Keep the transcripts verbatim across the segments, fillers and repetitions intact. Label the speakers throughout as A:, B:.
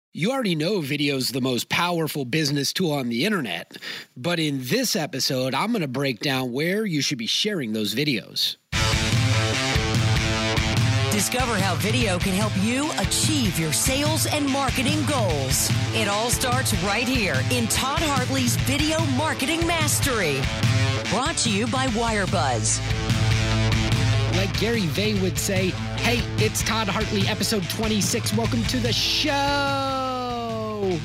A: You already know video is the most powerful business tool on the internet, but in this episode, I'm going to break down where you should be sharing those videos.
B: Discover how video can help you achieve your sales and marketing goals. It all starts right here in Todd Hartley's Video Marketing Mastery. Brought to you by Wirebuzz.
A: Like Gary Vee would say, hey, it's Todd Hartley, episode twenty-six. Welcome to the show.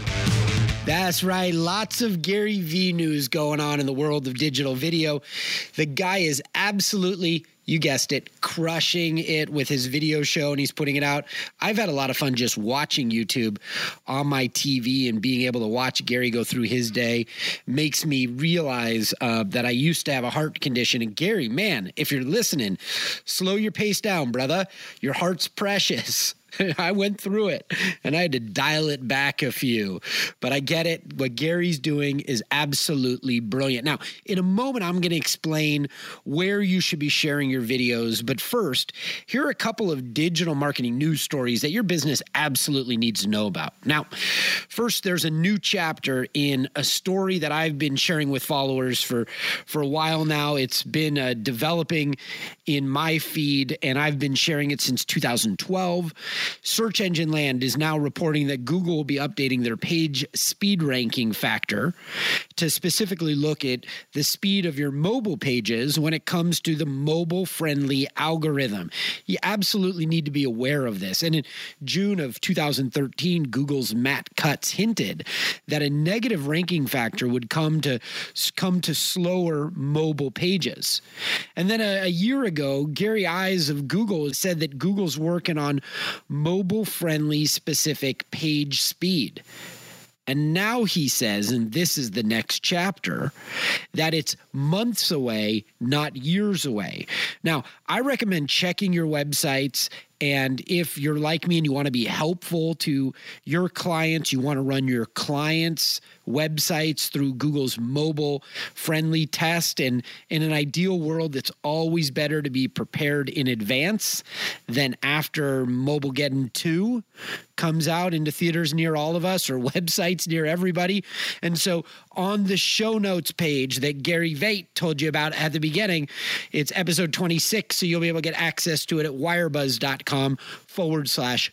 A: That's right. Lots of Gary Vee news going on in the world of digital video. The guy is absolutely, you guessed it, crushing it with his video show, and he's putting it out. I've had a lot of fun just watching YouTube on my T V, and being able to watch Gary go through his day makes me realize uh, that I used to have a heart condition. And Gary, man, if you're listening, slow your pace down, brother. Your heart's precious. I went through it and I had to dial it back a few, but I get it. What Gary's doing is absolutely brilliant. Now, in a moment, I'm going to explain where you should be sharing your videos. But first, here are a couple of digital marketing news stories that your business absolutely needs to know about. Now, first, there's a new chapter in a story that I've been sharing with followers for, for a while now. It's been uh, developing in my feed, and I've been sharing it since two thousand twelve. Search Engine Land is now reporting that Google will be updating their page speed ranking factor to specifically look at the speed of your mobile pages when it comes to the mobile-friendly algorithm. You absolutely need to be aware of this. And in June of two thousand thirteen, Google's Matt Cutts hinted that a negative ranking factor would come to come to slower mobile pages. And then a, a year ago, Gary Ives of Google said that Google's working on mobile-friendly specific page speed. And now he says, and this is the next chapter, that it's months away, not years away. Now, I recommend checking your websites. And if you're like me and you want to be helpful to your clients, you want to run your clients' websites through Google's mobile-friendly test. And in an ideal world, it's always better to be prepared in advance than after Mobilegeddon two comes out into theaters near all of us or websites near everybody. And so on the show notes page that Gary Vee told you about at the beginning, it's episode twenty-six, so you'll be able to get access to it at wirebuzz.com forward slash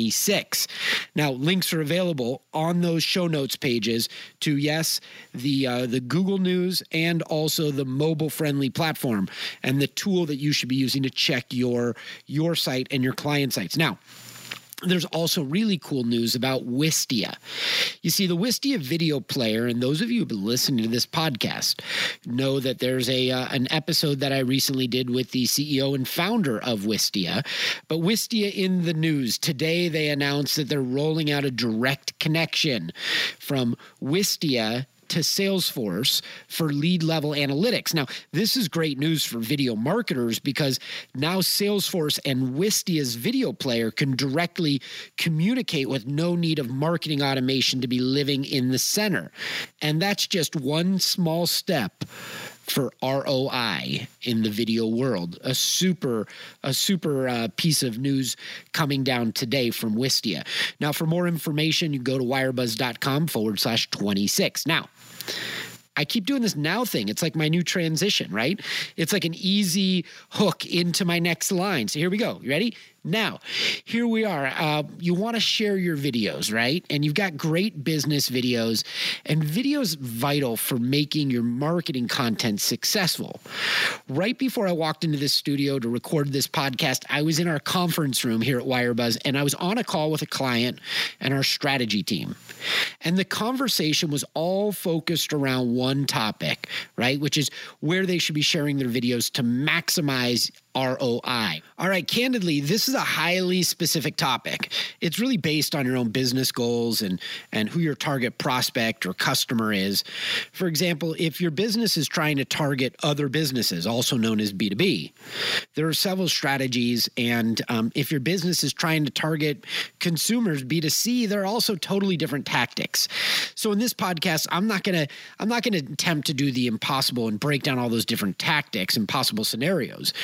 A: 26. Now, links are available on those show notes pages to, yes, the uh, the Google News and also the mobile-friendly platform and the tool that you should be using to check your, your site and your client sites. Now, there's also really cool news about Wistia. You see, the Wistia video player, and those of you who've been listening to this podcast know that there's a uh, an episode that I recently did with the C E O and founder of Wistia. But Wistia in the news. Today, they announced that they're rolling out a direct connection from Wistia to Salesforce for lead level analytics. Now, this is great news for video marketers because now Salesforce and Wistia's video player can directly communicate with no need of marketing automation to be living in the center. And that's just one small step for R O I in the video world. A super, a super uh, piece of news coming down today from Wistia. Now, for more information, you go to wirebuzz.com forward slash 26. Now, I keep doing this now thing. It's like my new transition, right? It's like an easy hook into my next line. So here we go. You ready? Now, here we are. Uh, you want to share your videos, right? And you've got great business videos, and video is vital for making your marketing content successful. Right before I walked into this studio to record this podcast, I was in our conference room here at Wirebuzz, and I was on a call with a client and our strategy team. And the conversation was all focused around one topic, right? Which is where they should be sharing their videos to maximize R O I. All right, candidly, this is a highly specific topic. It's really based on your own business goals and, and who your target prospect or customer is. For example, if your business is trying to target other businesses, also known as B two B, there are several strategies. And um, if your business is trying to target consumers, B two C, there are also totally different tactics. So in this podcast, I'm not going to I'm not going to attempt to do the impossible and break down all those different tactics and possible scenarios.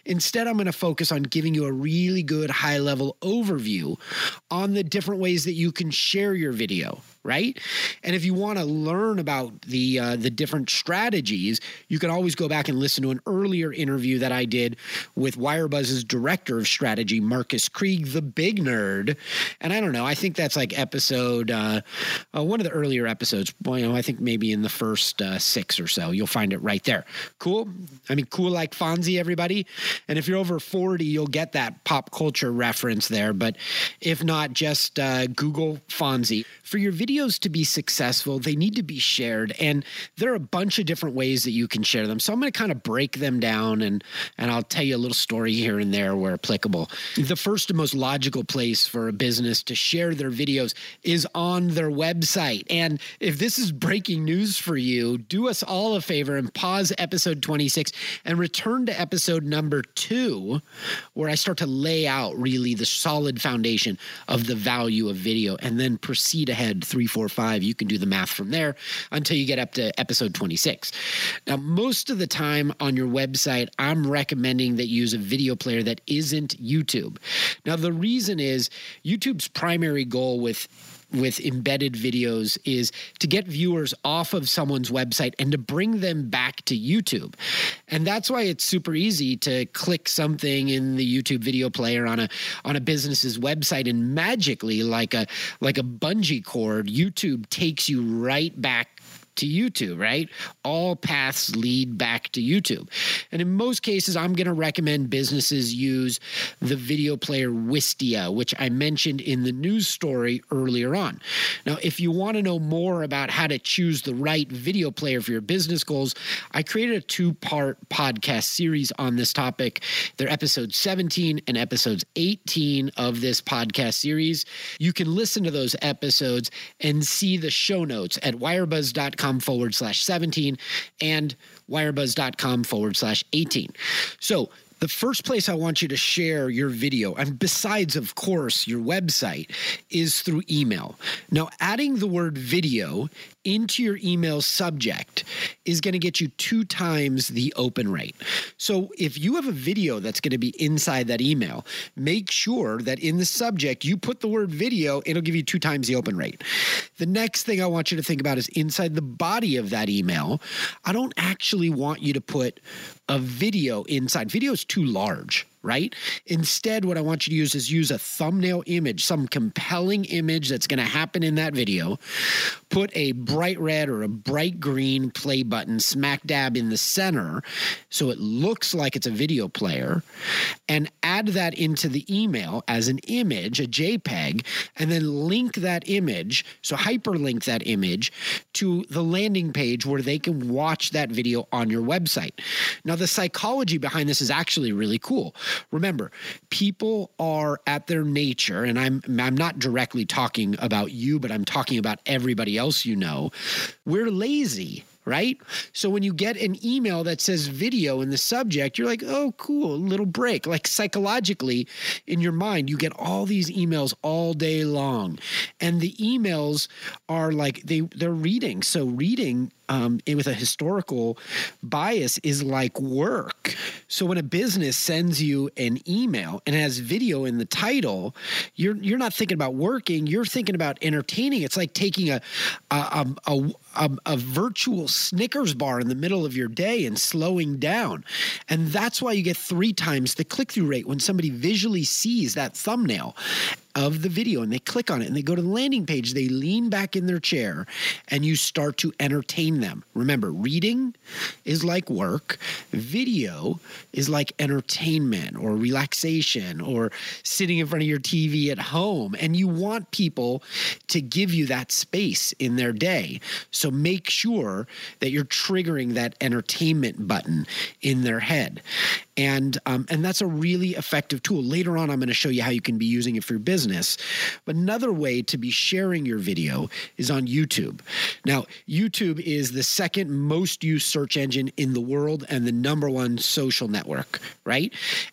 A: Instead, I'm going to focus on giving you a really good high-level overview on the different ways that you can share your video, right? And if you want to learn about the uh, the different strategies, you can always go back and listen to an earlier interview that I did with Wirebuzz's director of strategy, Marcus Krieg, the big nerd. And I don't know, I think that's like episode, uh, uh, one of the earlier episodes. Well, you know, I think maybe in the first uh, six or so, you'll find it right there. Cool? I mean, cool like Fonzie, everybody. And if you're over forty, you'll get that pop culture reference there. But if not, just uh, Google Fonzie. For your videos to be successful, they need to be shared. And there are a bunch of different ways that you can share them. So I'm going to kind of break them down, and, and I'll tell you a little story here and there where applicable. The first and most logical place for a business to share their videos is on their website. And if this is breaking news for you, do us all a favor and pause episode twenty-six and return to episode number two, where I start to lay out really the solid foundation of the value of video, and then proceed ahead three, four, five. You can do the math from there until you get up to episode twenty-six. Now, most of the time on your website, I'm recommending that you use a video player that isn't YouTube. Now, the reason is YouTube's primary goal with with embedded videos is to get viewers off of someone's website and to bring them back to YouTube. And that's why it's super easy to click something in the YouTube video player on a on a business's website, and magically, like a like a bungee cord, YouTube takes you right back to YouTube, right? All paths lead back to YouTube. And in most cases, I'm going to recommend businesses use the video player Wistia, which I mentioned in the news story earlier on. Now, if you want to know more about how to choose the right video player for your business goals, I created a two-part podcast series on this topic. They're episode seventeen and episodes eighteen of this podcast series. You can listen to those episodes and see the show notes at wirebuzz.com forward slash 17 and wirebuzz.com forward slash 18. So the first place I want you to share your video, and besides, of course, your website, is through email. Now, adding the word video into your email subject is going to get you two times the open rate. So if you have a video that's going to be inside that email, make sure that in the subject you put the word video. It'll give you two times the open rate. The next thing I want you to think about is inside the body of that email. I don't actually want you to put a video inside. Video is too large, right? Instead, what I want you to use is use a thumbnail image, some compelling image that's going to happen in that video. Put a bright red or a bright green play button smack dab in the center so it looks like it's a video player, and add that into the email as an image, a JPEG, and then link that image, so hyperlink that image to the landing page where they can watch that video on your website. Now, the psychology behind this is actually really cool. Remember, people are at their nature, and I'm I'm not directly talking about you, but I'm talking about everybody else you know. We're lazy, right? So when you get an email that says video in the subject, you're like, oh, cool, a little break. Like psychologically in your mind, you get all these emails all day long. And the emails are like, they, they're reading. So reading Um, with a historical bias is like work. So when a business sends you an email and it has video in the title, you're you're not thinking about working. You're thinking about entertaining. It's like taking a a a, a, a virtual Snickers bar in the middle of your day and slowing down. And that's why you get three times the click-through rate when somebody visually sees that thumbnail of the video and they click on it and they go to the landing page, they lean back in their chair and you start to entertain them. Remember, reading is like work. Video is like entertainment or relaxation or sitting in front of your T V at home. And you want people to give you that space in their day. So make sure that you're triggering that entertainment button in their head. And um, and that's a really effective tool. Later on, I'm going to show you how you can be using it for your business. But another way to be sharing your video is on YouTube. Now, YouTube is the second most used search engine in the world and the number one social network, right? And it's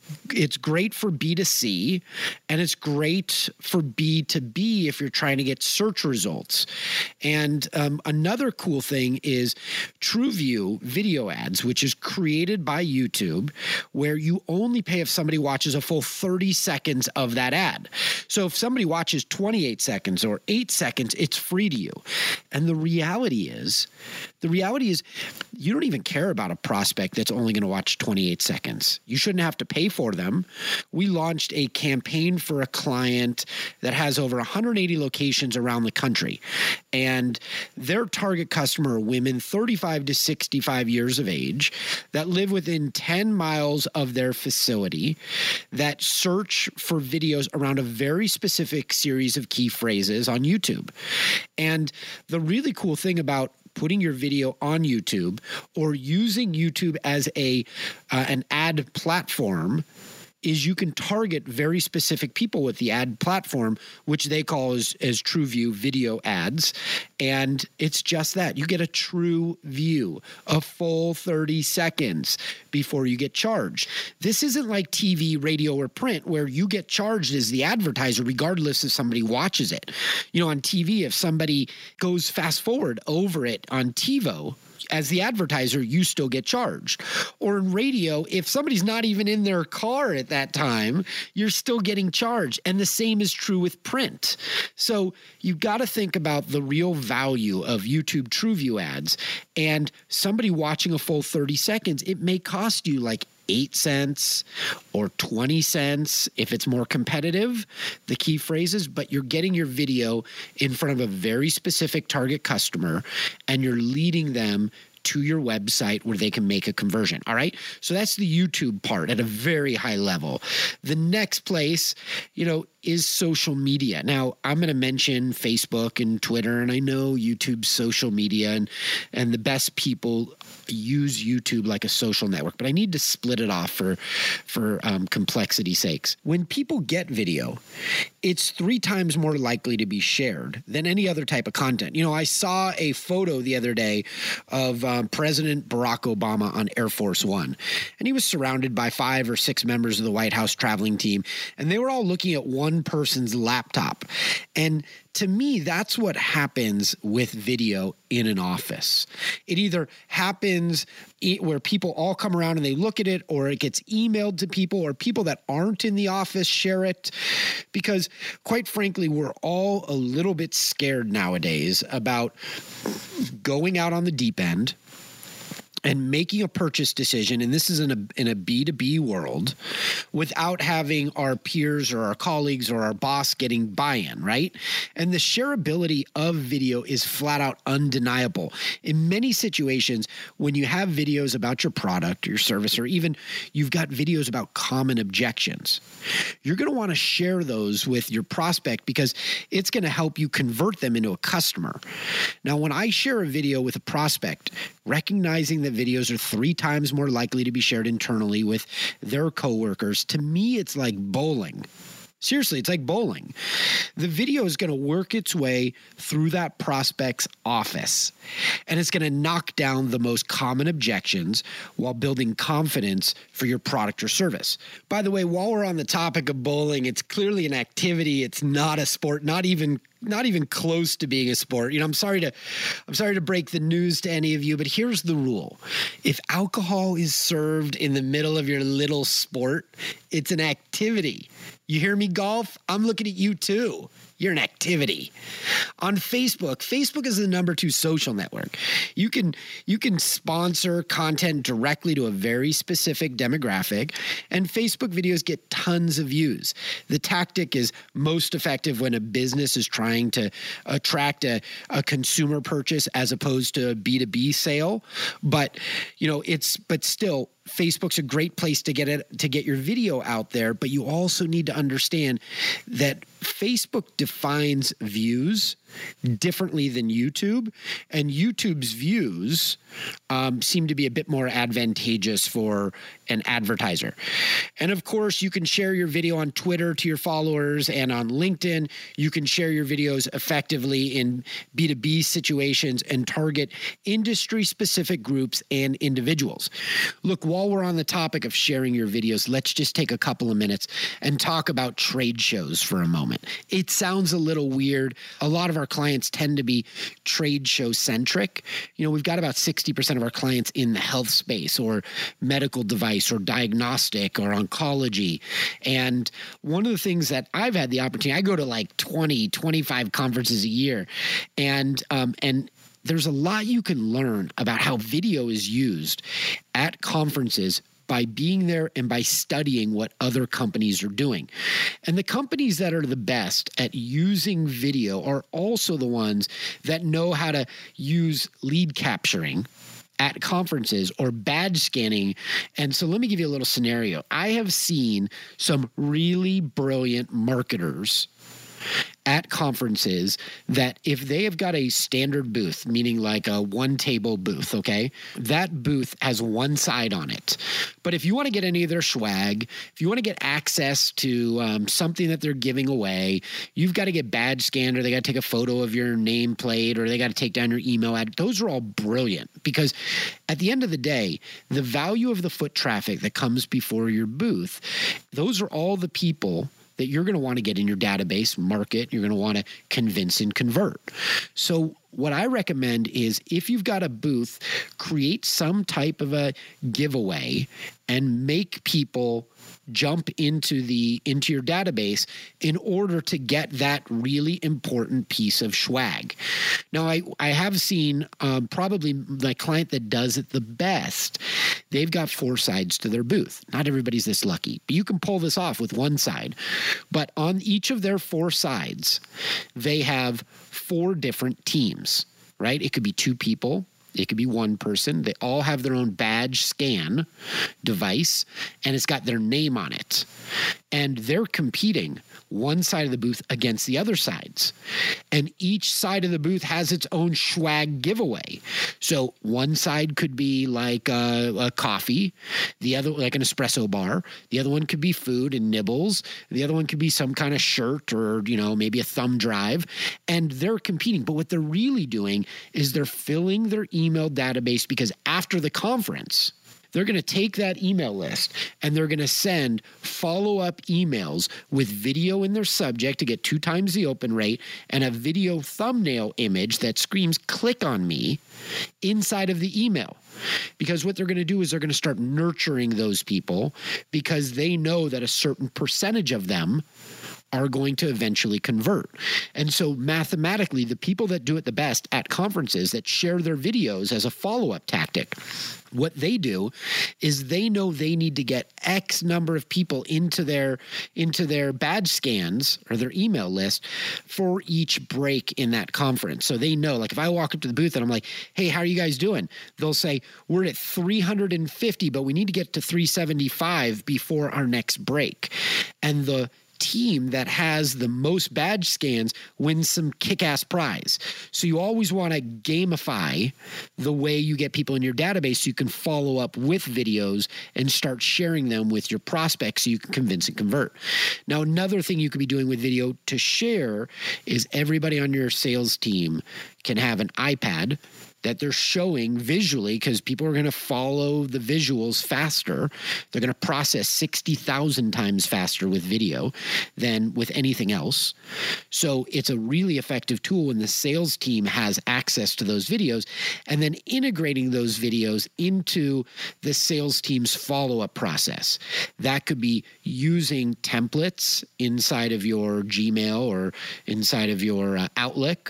A: it's great for B two C, and it's great for B two B if you're trying to get search results. And um, another cool thing is TrueView video ads, which is created by YouTube, where you only pay if somebody watches a full thirty seconds of that ad. So if somebody watches twenty-eight seconds or eight seconds, it's free to you. And the reality is, the reality is you don't even care about a prospect that's only going to watch twenty-eight seconds. You shouldn't have to pay for them. We launched a campaign for a client that has over one hundred eighty locations around the country. And their target customer are women thirty-five to sixty-five years of age that live within ten miles of their facility, that search for videos around a very specific series of key phrases on YouTube. And the really cool thing about putting your video on YouTube or using YouTube as a uh, an ad platform is you can target very specific people with the ad platform, which they call as, as TrueView video ads. And it's just that. You get a true view, a full thirty seconds before you get charged. This isn't like T V, radio, or print where you get charged as the advertiser regardless if somebody watches it. You know, on T V, if somebody goes fast forward over it on TiVo, as the advertiser, you still get charged. Or in radio, if somebody's not even in their car at that time, you're still getting charged. And the same is true with print. So you've got to think about the real value of YouTube TrueView ads. And somebody watching a full thirty seconds, it may cost you like eight cents or twenty cents if it's more competitive, the key phrases, but you're getting your video in front of a very specific target customer and you're leading them to your website where they can make a conversion. All right. So that's the YouTube part at a very high level. The next place, you know, is social media. Now, I'm going to mention Facebook and Twitter, and I know YouTube's social media, and, and the best people use YouTube like a social network, but I need to split it off for, for um, complexity's sakes. When people get video, it's three times more likely to be shared than any other type of content. You know, I saw a photo the other day of um, President Barack Obama on Air Force One, and he was surrounded by five or six members of the White House traveling team, and they were all looking at one person's laptop. And to me, that's what happens with video in an office. It either happens where people all come around and they look at it, or it gets emailed to people, or people that aren't in the office share it. Because quite frankly, we're all a little bit scared nowadays about going out on the deep end and making a purchase decision, and this is in a in a B two B world, without having our peers or our colleagues or our boss getting buy-in, right? And the shareability of video is flat out undeniable. In many situations, when you have videos about your product, your service, or even you've got videos about common objections, you're going to want to share those with your prospect because it's going to help you convert them into a customer. Now, when I share a video with a prospect, recognizing that videos are three times more likely to be shared internally with their coworkers, to me, it's like bowling. Seriously, it's like bowling. The video is going to work its way through that prospect's office, and it's going to knock down the most common objections while building confidence for your product or service. By the way, while we're on the topic of bowling, it's clearly an activity. It's not a sport, not even not even close to being a sport. You know, I'm sorry to I'm sorry to break the news to any of you, but here's the rule. If alcohol is served in the middle of your little sport, it's an activity. You hear me, golf? I'm looking at you too. You're an activity. On Facebook, Facebook is the number two social network. You can you can sponsor content directly to a very specific demographic, and Facebook videos get tons of views. The tactic is most effective when a business is trying to attract a, a consumer purchase as opposed to a B two B sale. But, you know, it's but still, Facebook's a great place to get it to get your video out there, but you also need to understand that Facebook defines views differently than YouTube, and YouTube's views um, seem to be a bit more advantageous for an advertiser. And of course, you can share your video on Twitter to your followers and on LinkedIn. You can share your videos effectively in B two B situations and target industry-specific groups and individuals. Look, while we're on the topic of sharing your videos, let's just take a couple of minutes and talk about trade shows for a moment. It sounds a little weird. A lot of our clients tend to be trade show centric. You know, we've got about sixty percent of our clients in the health space or medical device or diagnostic or oncology. And one of the things that I've had the opportunity, I go to like twenty, twenty-five conferences a year, and um, and there's a lot you can learn about how video is used at conferences by being there and by studying what other companies are doing. And the companies that are the best at using video are also the ones that know how to use lead capturing at conferences or badge scanning. And so let me give you a little scenario. I have seen some really brilliant marketers at conferences that if they have got a standard booth, meaning like a one table booth, okay, that booth has one side on it. But if you want to get any of their swag, if you want to get access to um, something that they're giving away, you've got to get badge scanned, or they got to take a photo of your nameplate, or they got to take down your email ad. Those are all brilliant, because at the end of the day, the value of the foot traffic that comes before your booth, those are all the people that you're going to want to get in your database, market, you're going to want to convince and convert. So what I recommend is, if you've got a booth, create some type of a giveaway and make people jump into the into your database in order to get that really important piece of swag. Now, I, I have seen um, probably the client that does it the best, they've got four sides to their booth. Not everybody's this lucky, but you can pull this off with one side. But on each of their four sides, they have four different teams, right? It could be two people. It could be one person. They all have their own badge scan device, and it's got their name on it. And they're competing one side of the booth against the other sides. And each side of the booth has its own swag giveaway. So one side could be like a, a coffee, the other like an espresso bar. The other one could be food and nibbles. The other one could be some kind of shirt, or, you know, maybe a thumb drive. And they're competing. But what they're really doing is they're filling their email database, because after the conference, they're going to take that email list and they're going to send follow-up emails with video in their subject to get two times the open rate, and a video thumbnail image that screams "click on me" inside of the email. Because what they're going to do is they're going to start nurturing those people, because they know that a certain percentage of them are going to eventually convert. And so mathematically, the people that do it the best at conferences, that share their videos as a follow-up tactic, what they do is they know they need to get X number of people into their into their badge scans or their email list for each break in that conference. So they know, like, if I walk up to the booth and I'm like, "Hey, how are you guys doing?" They'll say, "We're at three hundred fifty, but we need to get to three seventy-five before our next break." And the team that has the most badge scans wins some kick-ass prize. So you always want to gamify the way you get people in your database so you can follow up with videos and start sharing them with your prospects so you can convince and convert. Now, another thing you could be doing with video to share is everybody on your sales team can have an iPad that they're showing visually, because people are going to follow the visuals faster. They're going to process sixty thousand times faster with video than with anything else. So it's a really effective tool when the sales team has access to those videos, and then integrating those videos into the sales team's follow-up process. That could be using templates inside of your Gmail or inside of your uh, Outlook,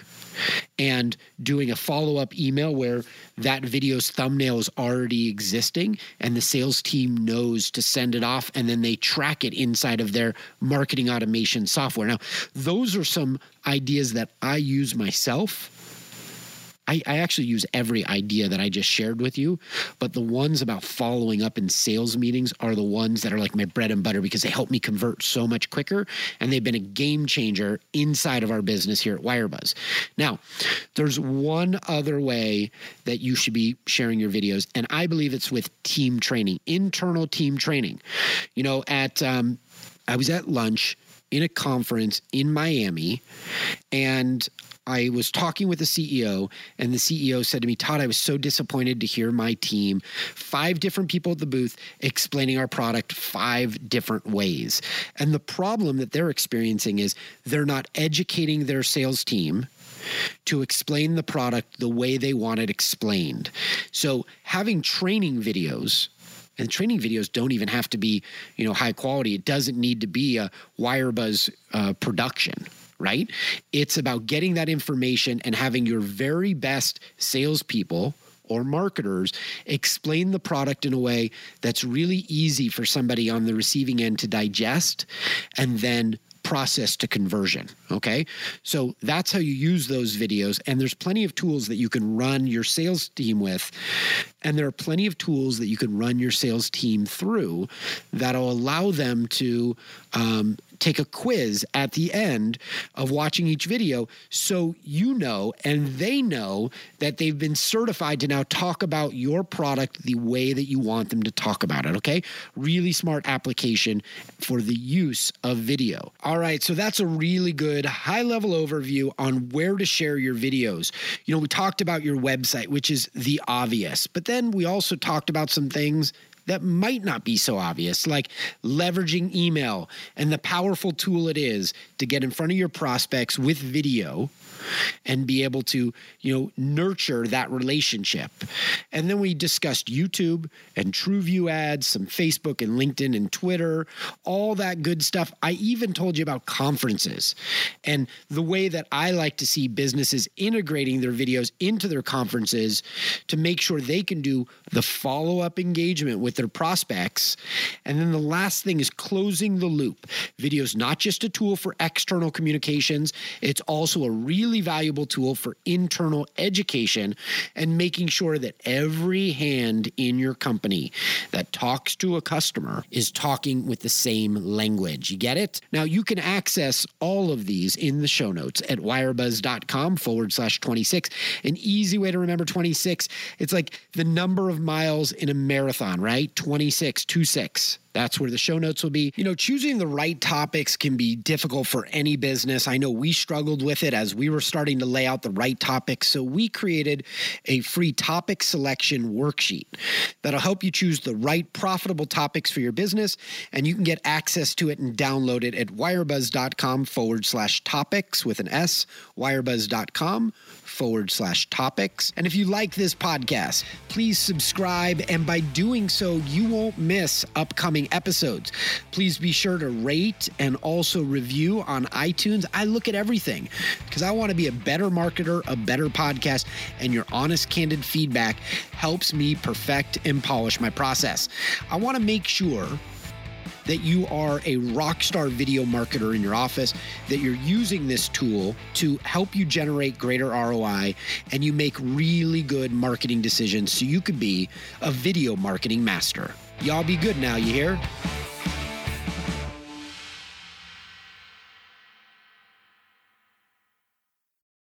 A: and doing a follow-up email where that video's thumbnail is already existing and the sales team knows to send it off, and then they track it inside of their marketing automation software. Now, those are some ideas that I use myself I, I actually use every idea that I just shared with you, but the ones about following up in sales meetings are the ones that are like my bread and butter because they help me convert so much quicker, and they've been a game changer inside of our business here at WireBuzz. Now, there's one other way that you should be sharing your videos, and I believe it's with team training, internal team training. You know, at um, I was at lunch in a conference in Miami, and I was talking with the C E O, and the C E O said to me, Todd, I was so disappointed to hear my team, five different people at the booth explaining our product five different ways. And the problem that they're experiencing is they're not educating their sales team to explain the product the way they want it explained. So having training videos, and training videos don't even have to be, you know, high quality. It doesn't need to be a WireBuzz uh, production, right? It's about getting that information and having your very best salespeople or marketers explain the product in a way that's really easy for somebody on the receiving end to digest and then process to conversion. Okay. So that's how you use those videos. And there's plenty of tools that you can run your sales team with. And there are plenty of tools that you can run your sales team through that'll allow them to um, take a quiz at the end of watching each video, so you know and they know that they've been certified to now talk about your product the way that you want them to talk about it, okay? Really smart application for the use of video. All right, so that's a really good high-level overview on where to share your videos. You know, we talked about your website, which is the obvious, but then we also talked about some things that might not be so obvious, like leveraging email and the powerful tool it is to get in front of your prospects with video and be able to, you know, nurture that relationship. And then we discussed YouTube and TrueView ads, some Facebook and LinkedIn and Twitter, all that good stuff. I even told you about conferences and the way that I like to see businesses integrating their videos into their conferences to make sure they can do the follow-up engagement with their prospects. And then the last thing is closing the loop. Video is not just a tool for external communications. It's also a really valuable tool for internal education and making sure that every hand in your company that talks to a customer is talking with the same language. You get it? Now, you can access all of these in the show notes at wirebuzz.com forward slash 26. An easy way to remember twenty-six. It's like the number of miles in a marathon, right? twenty-six, twenty-six. That's where the show notes will be. You know, choosing the right topics can be difficult for any business. I know we struggled with it as we were starting to lay out the right topics. So we created a free topic selection worksheet that'll help you choose the right profitable topics for your business. And you can get access to it and download it at wirebuzz.com forward slash topics with an S, wirebuzz.com forward slash topics. And if you like this podcast, please subscribe. And by doing so, you won't miss upcoming episodes. Please be sure to rate and also review on iTunes. I look at everything because I want to be a better marketer, a better podcast, and your honest, candid feedback helps me perfect and polish my process. I want to make sure that you are a rock star video marketer in your office, that you're using this tool to help you generate greater R O I, and you make really good marketing decisions so you could be a video marketing master. Y'all be good now, you hear?